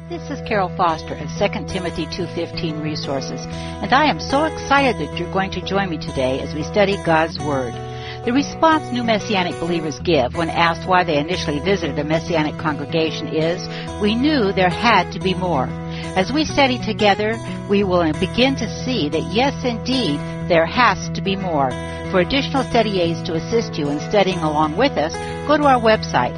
This is Carol Foster at 2 Timothy 2:15 Resources, and I am so excited that you're going to join me today as we study God's Word. The response new Messianic believers give when asked why they initially visited a Messianic congregation is, we knew there had to be more. As we study together, we will begin to see that yes, indeed, there has to be more. For additional study aids to assist you in studying along with us, go to our website,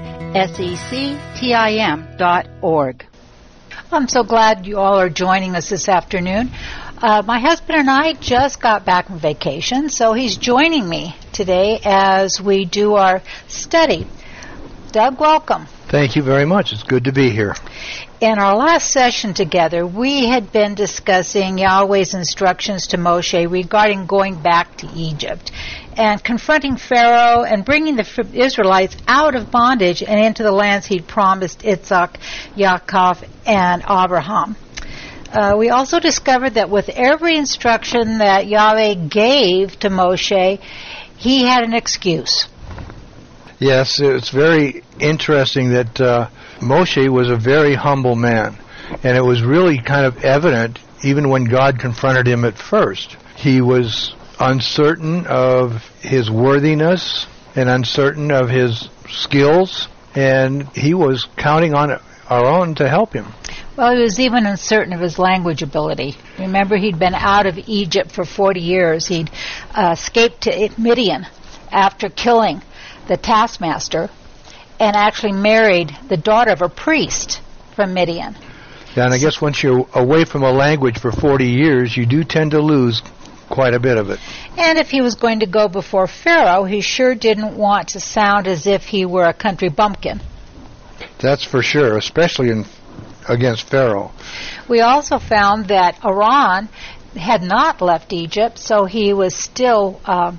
sectim.org. I'm so glad you all are joining us this afternoon. My husband and I just got back from vacation, so he's joining me today as we do our study. Doug, welcome. Thank you very much. It's good to be here. In our last session together, we had been discussing Yahweh's instructions to Moshe regarding going back to Egypt and confronting Pharaoh and bringing the Israelites out of bondage and into the lands he'd promised Isaac, Yaakov, and Abraham. We also discovered that with every instruction that Yahweh gave to Moshe, he had an excuse. Yes, it's very interesting that Moshe was a very humble man, and it was really kind of evident even when God confronted him at first. He was uncertain of his worthiness and uncertain of his skills, and he was counting on Aaron to help him. Well, he was even uncertain of his language ability. Remember, he'd been out of Egypt for 40 years. He'd escaped to Midian after killing the taskmaster and actually married the daughter of a priest from Midian. Yeah, and I guess once you're away from a language for 40 years, you do tend to lose quite a bit of it. And if he was going to go before Pharaoh, he sure didn't want to sound as if he were a country bumpkin. That's for sure, especially against Pharaoh. We also found that Aaron had not left Egypt, so he was still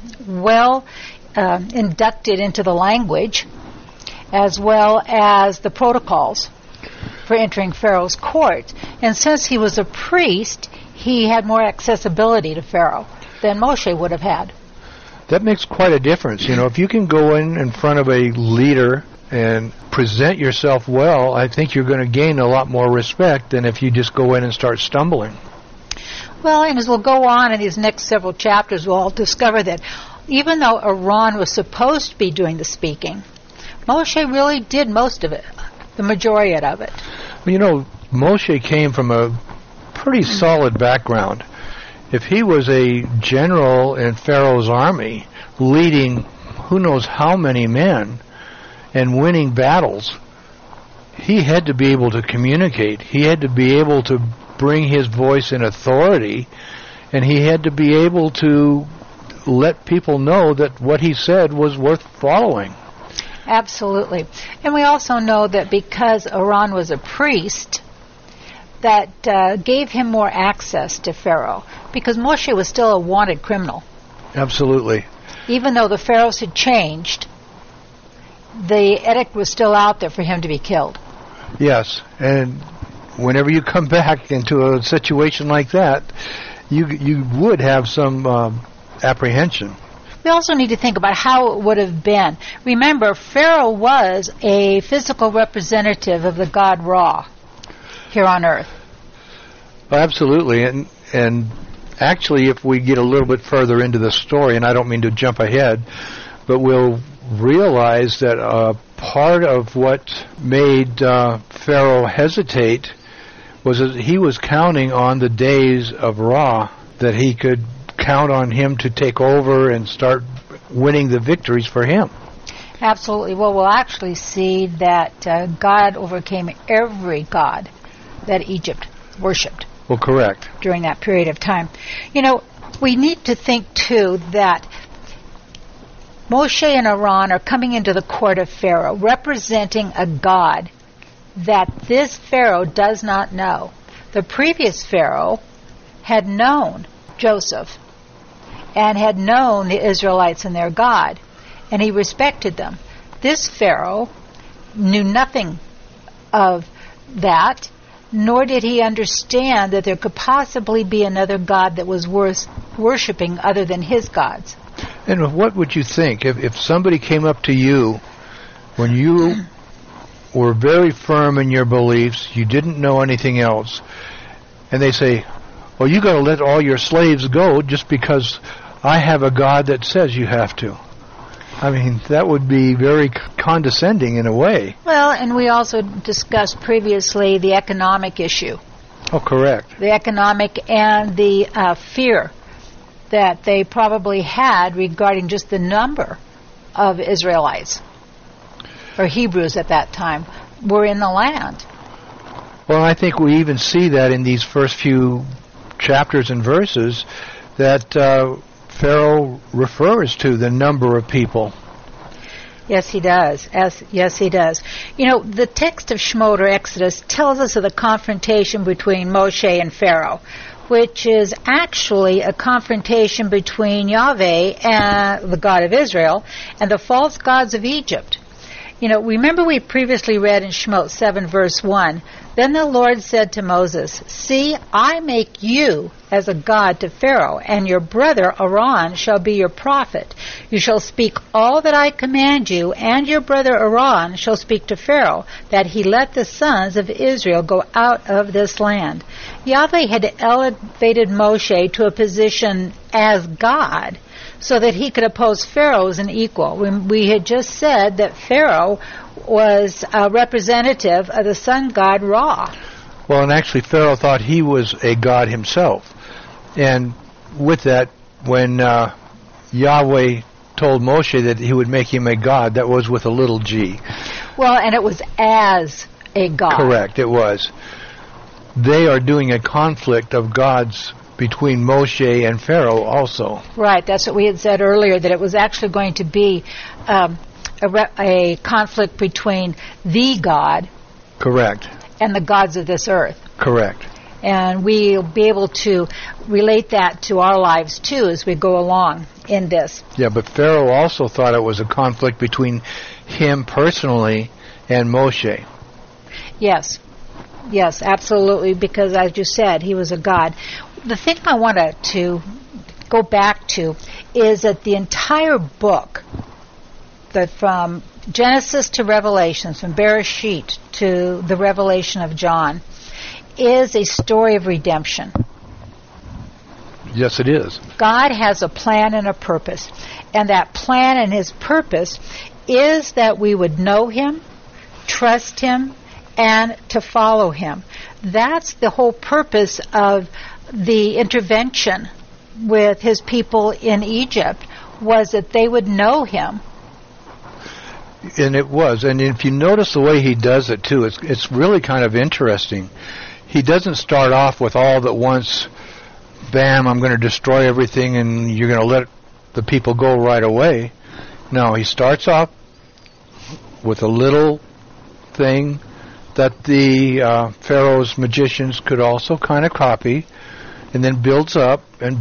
inducted into the language as well as the protocols for entering Pharaoh's court. And since he was a priest, he had more accessibility to Pharaoh than Moshe would have had. That makes quite a difference. You know, if you can go in front of a leader and present yourself well, I think you're going to gain a lot more respect than if you just go in and start stumbling. Well, and as we'll go on in these next several chapters, we'll discover that even though Aaron was supposed to be doing the speaking, Moshe really did most of it, the majority of it. Well, you know, Moshe came from a pretty solid background. If he was a general in Pharaoh's army, leading who knows how many men and winning battles, he had to be able to communicate. He had to be able to bring his voice in authority, and he had to be able to let people know that what he said was worth following. Absolutely. And we also know that because Aaron was a priest, that gave him more access to Pharaoh, because Moshe was still a wanted criminal. Absolutely. Even though the pharaohs had changed, the edict was still out there for him to be killed. Yes, and whenever you come back into a situation like that, you would have some apprehension. We also need to think about how it would have been. Remember, Pharaoh was a physical representative of the god Ra here on earth. Absolutely, and actually, if we get a little bit further into the story, and I don't mean to jump ahead, but we'll realize that part of what made Pharaoh hesitate was that he was counting on the days of Ra, that he could count on him to take over and start winning the victories for him. Absolutely. Well, we'll actually see that God overcame every god that Egypt worshipped. Well, correct. During that period of time. You know, we need to think, too, that Moshe and Aaron are coming into the court of Pharaoh, representing a god that this Pharaoh does not know. The previous Pharaoh had known Joseph and had known the Israelites and their God, and he respected them. This Pharaoh knew nothing of that, nor did he understand that there could possibly be another God that was worth worshiping other than his gods. And what would you think if somebody came up to you when you were very firm in your beliefs, you didn't know anything else, and they say, well, you got to let all your slaves go just because I have a God that says you have to. I mean, that would be very condescending in a way. Well, and we also discussed previously the economic issue. Oh, correct. The economic and the fear that they probably had regarding just the number of Israelites, or Hebrews at that time, were in the land. Well, I think we even see that in these first few chapters and verses that Pharaoh refers to the number of people. Yes, he does. Yes, he does. You know, the text of Shemot or Exodus tells us of the confrontation between Moshe and Pharaoh, which is actually a confrontation between Yahweh, and the God of Israel, and the false gods of Egypt. You know, remember we previously read in Shemot 7 verse 1, Then the Lord said to Moses, See, I make you as a god to Pharaoh, and your brother Aaron shall be your prophet. You shall speak all that I command you, and your brother Aaron shall speak to Pharaoh, that he let the sons of Israel go out of this land. Yahweh had elevated Moshe to a position as God, so that he could oppose Pharaoh as an equal. We had just said that Pharaoh was a representative of the sun god Ra. Well, and actually Pharaoh thought he was a god himself. And with that, when Yahweh told Moshe that he would make him a god, that was with a little g. Well, and it was as a god. Correct, it was. They are doing a conflict of gods between Moshe and Pharaoh also. Right, that's what we had said earlier, that it was actually going to be a conflict between the God. Correct. And the gods of this earth. Correct. And we'll be able to relate that to our lives too as we go along in this. Yeah, but Pharaoh also thought it was a conflict between him personally and Moshe. Yes. Yes, absolutely, because as you said, he was a god. The thing I wanted to go back to is that the entire book, that from Genesis to Revelation, from Bereshit to the Revelation of John, is a story of redemption. Yes, it is. God has a plan and a purpose, and that plan and his purpose is that we would know him, trust him, and to follow him. That's the whole purpose of the intervention with his people in Egypt, was that they would know him. And it was. And if you notice the way he does it, too, it's really kind of interesting. He doesn't start off with all at once, bam, I'm going to destroy everything and you're going to let the people go right away. No, he starts off with a little thing that the Pharaoh's magicians could also kind of copy, and then builds up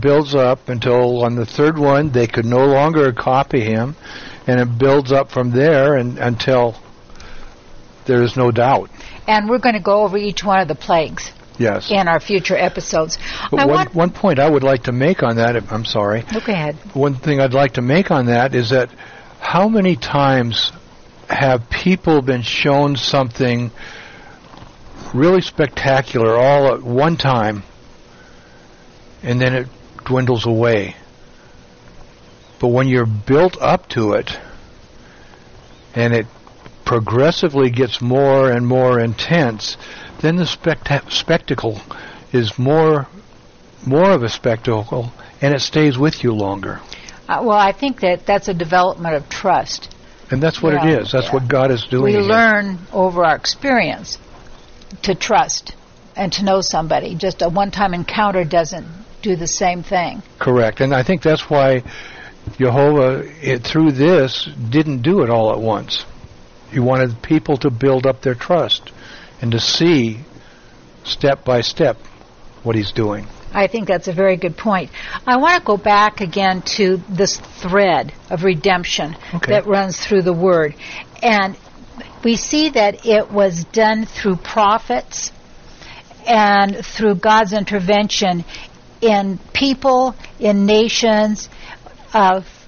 until on the third one they could no longer copy him, and it builds up from there and until there is no doubt. And we're going to go over each one of the plagues. Yes. In our future episodes. But one point I would like to make on that, I'm sorry. Okay, ahead. One thing I'd like to make on that is that how many times have people been shown something really spectacular all at one time, and then it dwindles away? But when you're built up to it, and it progressively gets more and more intense, then the spectacle is more of a spectacle, and it stays with you longer. Well, I think that's a development of trust. And that's what it is. That's what God is doing. We learn over our experience to trust and to know somebody. Just a one-time encounter doesn't do the same thing. Correct. And I think that's why Jehovah, through this, didn't do it all at once. He wanted people to build up their trust and to see step by step what he's doing. I think that's a very good point. I want to go back again to this thread of redemption that runs through the Word. And we see that it was done through prophets and through God's intervention in people, in nations,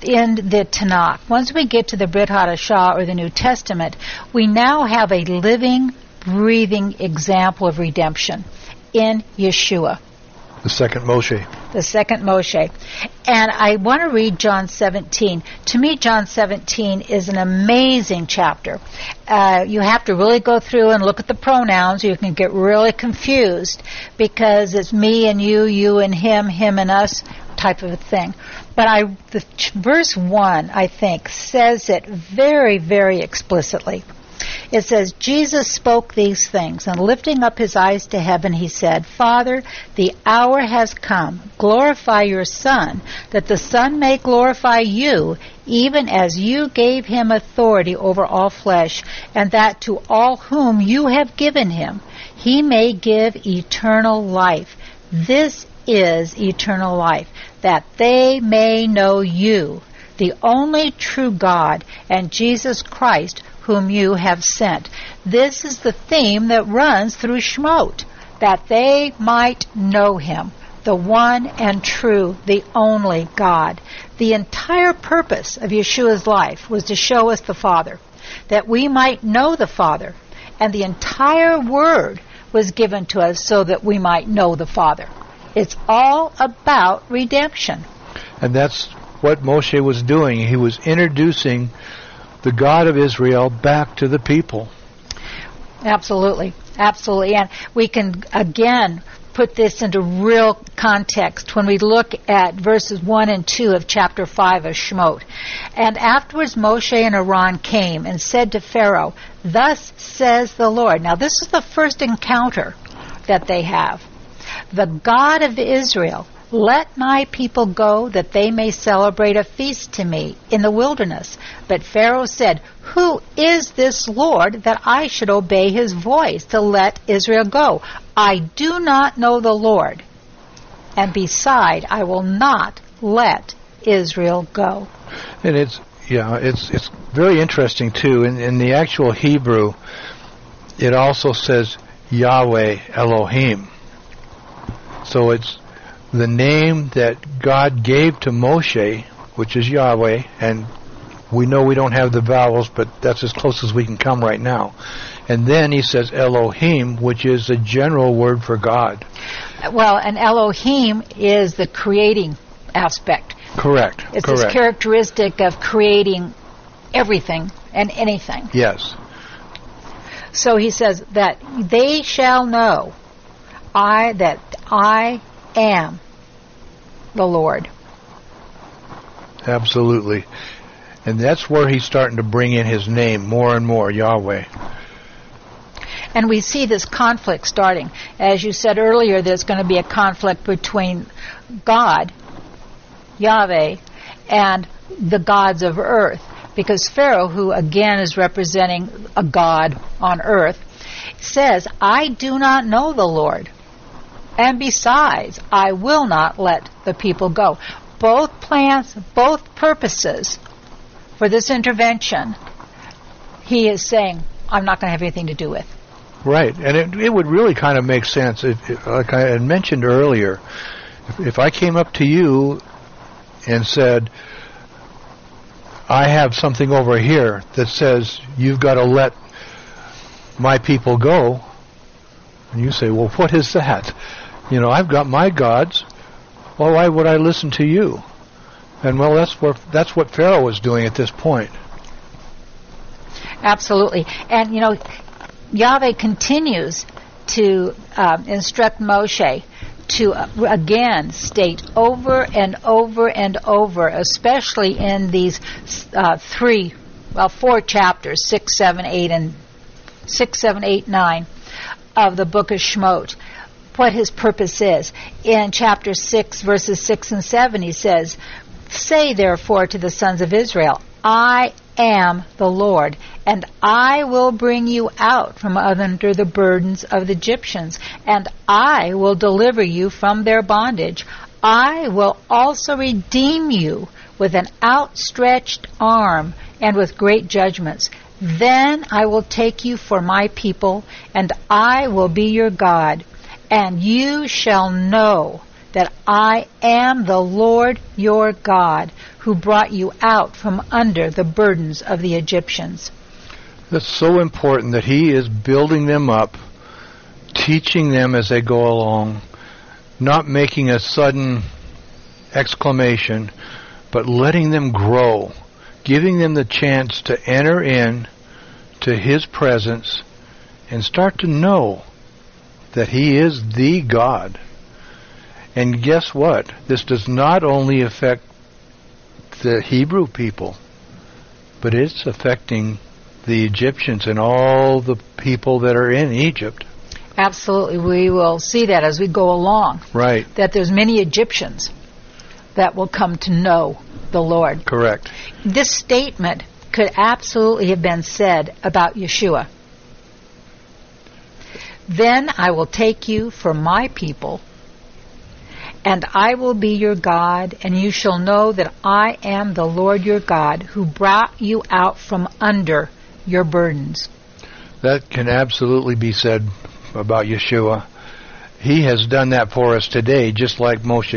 in the Tanakh. Once we get to the Brit Hadashah, or the New Testament, we now have a living, breathing example of redemption in Yeshua. The second Moshe. The second Moshe. And I want to read John 17. To me, John 17 is an amazing chapter. You have to really go through and look at the pronouns. You can get really confused because it's me and you and him and us type of a thing. But verse 1, I think, says it very, very explicitly. It says, Jesus spoke these things, and lifting up his eyes to heaven, he said, Father, the hour has come. Glorify your Son, that the Son may glorify you, even as you gave him authority over all flesh, and that to all whom you have given him, he may give eternal life. This is eternal life, that they may know you, the only true God, and Jesus Christ, whom you have sent. This is the theme that runs through Shemot, that they might know him, the one and true, the only God. The entire purpose of Yeshua's life was to show us the Father, that we might know the Father, and the entire Word was given to us so that we might know the Father. It's all about redemption. And that's what Moshe was doing. He was introducing the God of Israel back to the people. Absolutely. Absolutely. And we can, again, put this into real context when we look at verses 1 and 2 of chapter 5 of Shemot. And afterwards Moshe and Aaron came and said to Pharaoh, Thus says the Lord. Now this is the first encounter that they have. The God of Israel, let my people go, that they may celebrate a feast to me in the wilderness. But Pharaoh said, Who is this Lord that I should obey his voice to let Israel go? I do not know the Lord, and beside, I will not let Israel go. And it's very interesting too. In the actual Hebrew, it also says Yahweh Elohim. So it's the name that God gave to Moshe, which is Yahweh, and we know we don't have the vowels, but that's as close as we can come right now. And then he says Elohim, which is a general word for God. Well, and Elohim is the creating aspect. Correct. It's this characteristic of creating everything and anything. Yes. So he says that they shall know that I am the Lord. Absolutely. And that's where he's starting to bring in his name more and more, Yahweh. And we see this conflict starting. As you said earlier, there's going to be a conflict between God, Yahweh, and the gods of earth. Because Pharaoh, who again is representing a god on earth, says, I do not know the Lord. And besides, I will not let the people go. Both plans, both purposes for this intervention, he is saying, I'm not going to have anything to do with. Right, and it would really kind of make sense. Like I had mentioned earlier, if I came up to you and said, I have something over here that says you've got to let my people go, and you say, well, what is that? You know, I've got my gods. Well, why would I listen to you? And well, that's what Pharaoh was doing at this point. Absolutely. And, you know, Yahweh continues to instruct Moshe to again state over and over and over, especially in these 4 chapters, 6, 7, 8, 9 of the book of Shemot, what his purpose is. In chapter 6, verses 6 and 7, he says, Say therefore to the sons of Israel, I am the Lord, and I will bring you out from under the burdens of the Egyptians, and I will deliver you from their bondage. I will also redeem you with an outstretched arm and with great judgments. Then I will take you for my people, and I will be your God, and you shall know that I am the Lord your God, who brought you out from under the burdens of the Egyptians. That's so important that he is building them up, teaching them as they go along, not making a sudden exclamation, but letting them grow, giving them the chance to enter in to his presence and start to know that he is the God. And guess what? This does not only affect the Hebrew people, but it's affecting the Egyptians and all the people that are in Egypt. Absolutely. We will see that as we go along. Right. That there's many Egyptians that will come to know the Lord. Correct. This statement could absolutely have been said about Yeshua. Then I will take you for my people, and I will be your God, and you shall know that I am the Lord your God, who brought you out from under your burdens. That can absolutely be said about Yeshua. He has done that for us today, just like Moshe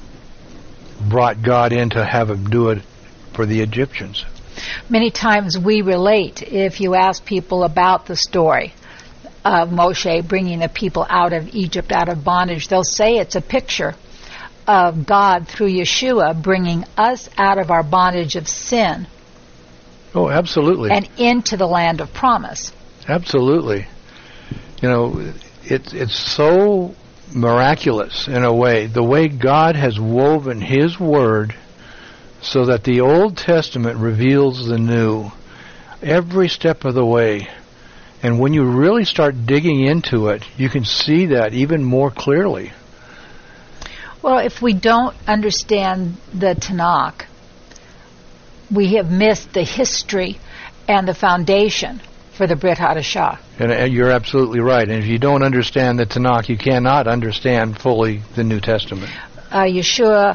brought God in to have him do it for the Egyptians. Many times we relate, if you ask people about the story of Moshe bringing the people out of Egypt, out of bondage, they'll say it's a picture of God through Yeshua bringing us out of our bondage of sin. Oh, absolutely. And into the land of promise. Absolutely. You know, it's so miraculous in a way, the way God has woven his word so that the Old Testament reveals the new every step of the way. And when you really start digging into it, you can see that even more clearly. Well, if we don't understand the Tanakh, we have missed the history and the foundation for the Brit Hadashah. And you're absolutely right. And if you don't understand the Tanakh, you cannot understand fully the New Testament. Yeshua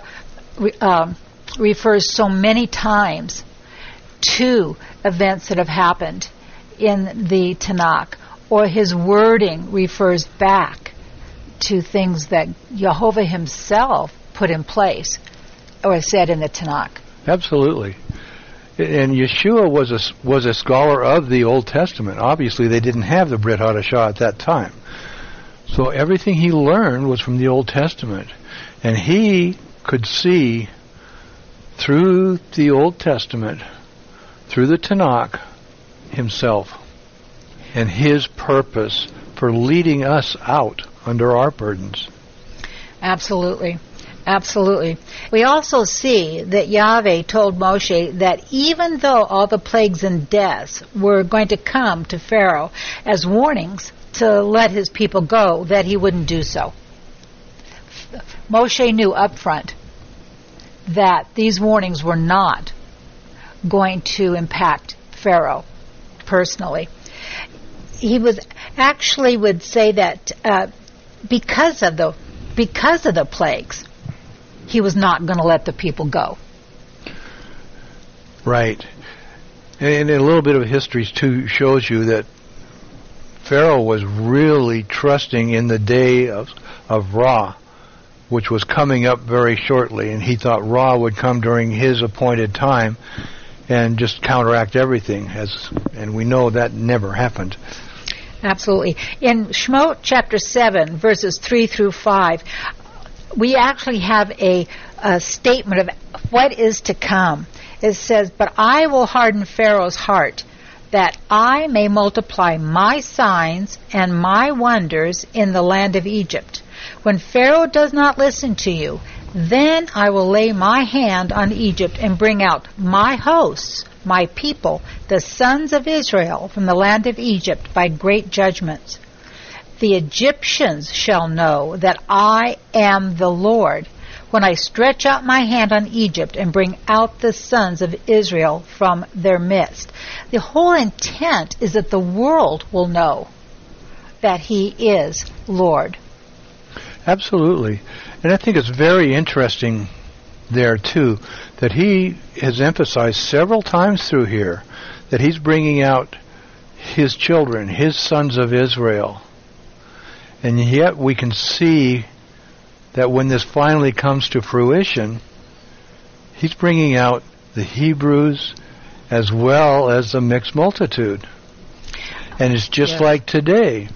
refers so many times to events that have happened in the Tanakh, or his wording refers back to things that Jehovah himself put in place or said in the Tanakh. Absolutely. And Yeshua was a scholar of the Old Testament. Obviously, they didn't have the Brit Hadashah at that time. So everything he learned was from the Old Testament. And he could see through the Old Testament, through the Tanakh, himself and his purpose for leading us out under our burdens. Absolutely. Absolutely. We also see that Yahweh told Moshe that even though all the plagues and deaths were going to come to Pharaoh as warnings to let his people go, that he wouldn't do so. Moshe knew up front that these warnings were not going to impact Pharaoh personally. He would say that because of the plagues, he was not going to let the people go. Right. And a little bit of history too shows you that Pharaoh was really trusting in the day of Ra, which was coming up very shortly, and he thought Ra would come during his appointed time and just counteract everything, and we know that never happened. Absolutely. In Shemot chapter 7, verses 3 through 5, we actually have a statement of what is to come. It says, "But I will harden Pharaoh's heart, that I may multiply my signs and my wonders in the land of Egypt. When Pharaoh does not listen to you, then I will lay my hand on Egypt and bring out my hosts, my people, the sons of Israel, from the land of Egypt by great judgments. The Egyptians shall know that I am the Lord, when I stretch out my hand on Egypt and bring out the sons of Israel from their midst." The whole intent is that the world will know that he is Lord. Absolutely. And I think it's very interesting there, too, that he has emphasized several times through here that he's bringing out his children, his sons of Israel. And yet we can see that when this finally comes to fruition, he's bringing out the Hebrews as well as the mixed multitude. And it's just like today.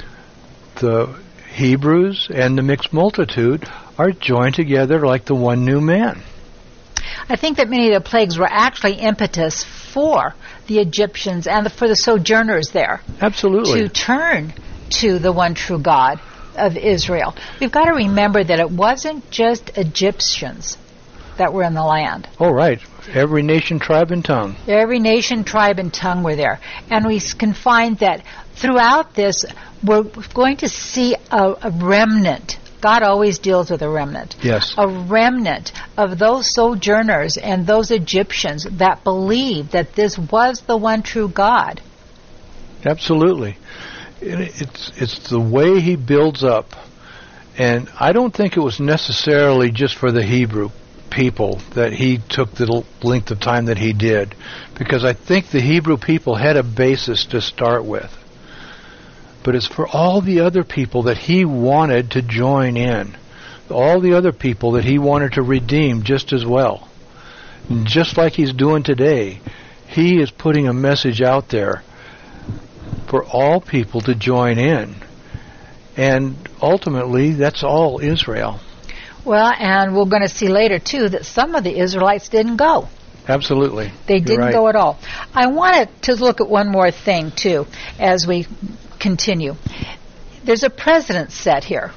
The Hebrews and the mixed multitude are joined together like the one new man. I think that many of the plagues were actually impetus for the Egyptians and for the sojourners there. Absolutely. To turn to the one true God of Israel. We've got to remember that it wasn't just Egyptians that were in the land. Oh, right. Every nation, tribe, and tongue. Every nation, tribe, and tongue were there. And we can find that throughout this, we're going to see a remnant. God always deals with a remnant. Yes. A remnant of those sojourners and those Egyptians that believed that this was the one true God. Absolutely. It's the way he builds up. And I don't think it was necessarily just for the Hebrew people that he took the length of time that he did, because I think the Hebrew people had a basis to start with. But it's for all the other people that he wanted to join in, all the other people that he wanted to redeem just as well. And just like he's doing today, he is putting a message out there for all people to join in. And ultimately, that's all Israel. Well, and we're going to see later, too, that some of the Israelites didn't go. Absolutely. They didn't go at all. I wanted to look at one more thing, too, as we continue. There's a precedent set here.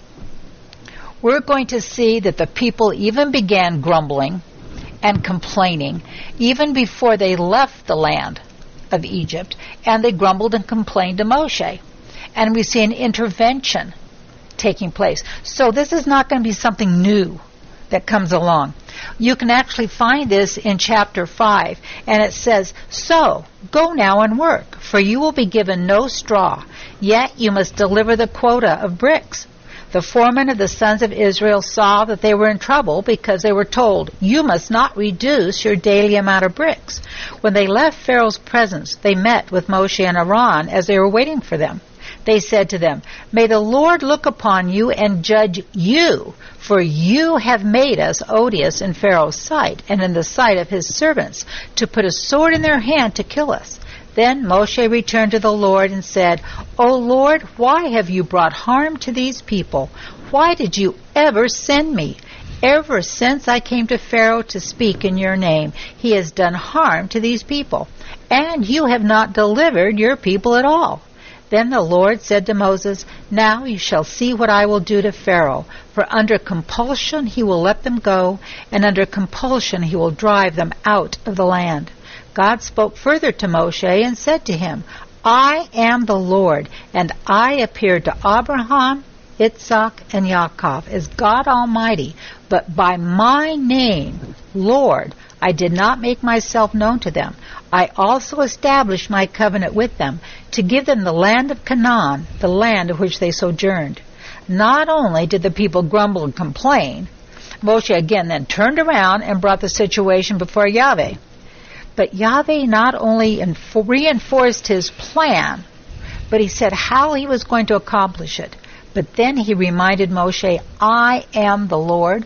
We're going to see that the people even began grumbling and complaining even before they left the land of Egypt, and they grumbled and complained to Moshe. And we see an intervention taking place. So this is not going to be something new that comes along. You can actually find this in chapter 5, and it says, "So, go now and work, for you will be given no straw, yet you must deliver the quota of bricks." The foremen of the sons of Israel saw that they were in trouble because they were told, "You must not reduce your daily amount of bricks." When they left Pharaoh's presence, they met with Moshe and Aaron as they were waiting for them. They said to them, "May the Lord look upon you and judge you, for you have made us odious in Pharaoh's sight and in the sight of his servants, to put a sword in their hand to kill us." Then Moshe returned to the Lord and said, "O Lord, why have you brought harm to these people? Why did you ever send me? Ever since I came to Pharaoh to speak in your name, he has done harm to these people, and you have not delivered your people at all." Then the Lord said to Moses, "Now you shall see what I will do to Pharaoh, for under compulsion he will let them go, and under compulsion he will drive them out of the land." God spoke further to Moshe and said to him, "I am the Lord, and I appeared to Abraham, Isaac, and Yaakov as God Almighty, but by my name, Lord, I did not make myself known to them. I also established my covenant with them to give them the land of Canaan, the land of which they sojourned." Not only did the people grumble and complain, Moshe again then turned around and brought the situation before Yahweh. But Yahweh not only reinforced his plan, but he said how he was going to accomplish it. But then he reminded Moshe, "I am the Lord.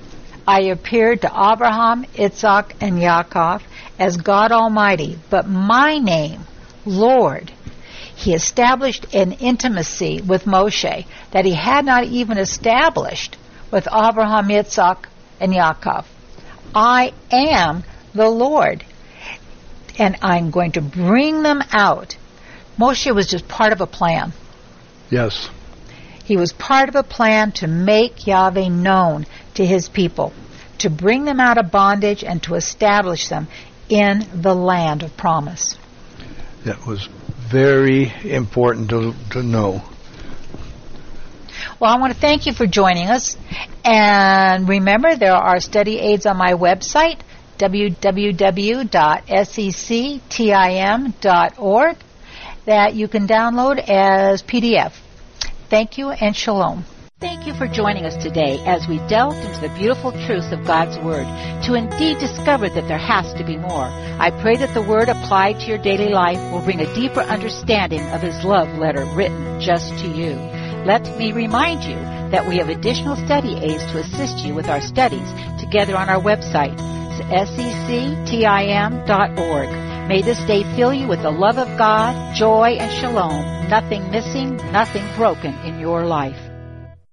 I appeared to Abraham, Isaac, and Yaakov as God Almighty, but my name, Lord." He established an intimacy with Moshe that he had not even established with Abraham, Isaac, and Yaakov. "I am the Lord, and I'm going to bring them out." Moshe was just part of a plan. Yes. He was part of a plan to make Yahweh known to his people, to bring them out of bondage and to establish them in the land of promise. That was very important to know. Well, I want to thank you for joining us. And remember, there are study aids on my website, www.sectim.org, that you can download as PDF. Thank you and shalom. Thank you for joining us today as we delved into the beautiful truths of God's Word to indeed discover that there has to be more. I pray that the Word applied to your daily life will bring a deeper understanding of His love letter written just to you. Let me remind you that we have additional study aids to assist you with our studies together on our website, sectim.org. May this day fill you with the love of God, joy, and shalom, nothing missing, nothing broken in your life.